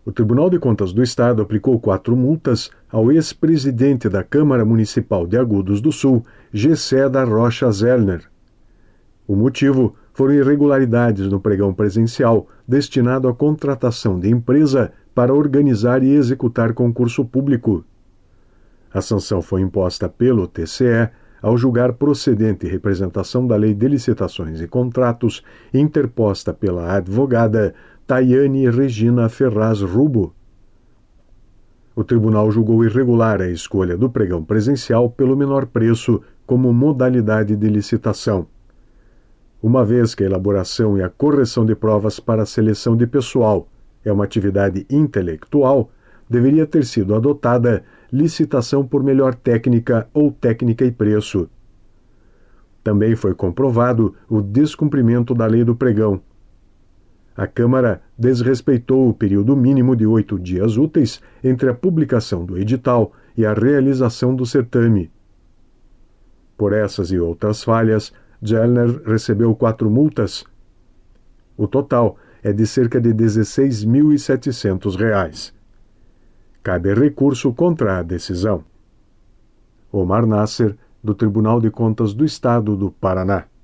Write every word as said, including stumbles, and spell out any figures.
O Tribunal de Contas do Estado aplicou quatro multas ao ex-presidente da Câmara Municipal de Agudos do Sul, Gessé da Rocha Zellner. O motivo foram irregularidades no pregão presencial destinado à contratação de empresa para organizar e executar concurso público. A sanção foi imposta pelo T C E ao julgar procedente representação da Lei de Licitações e Contratos interposta pela advogada Tayane Regina Ferraz Rubo. O tribunal julgou irregular a escolha do pregão presencial pelo menor preço como modalidade de licitação, uma vez que a elaboração e a correção de provas para a seleção de pessoal é uma atividade intelectual, deveria ter sido adotada licitação por melhor técnica ou técnica e preço. Também foi comprovado o descumprimento da lei do pregão. A Câmara desrespeitou o período mínimo de oito dias úteis entre a publicação do edital e a realização do certame. Por essas e outras falhas, Zellner recebeu quatro multas. O total é de cerca de dezesseis mil e setecentos reais. Cabe recurso contra a decisão. Omar Nasser, do Tribunal de Contas do Estado do Paraná.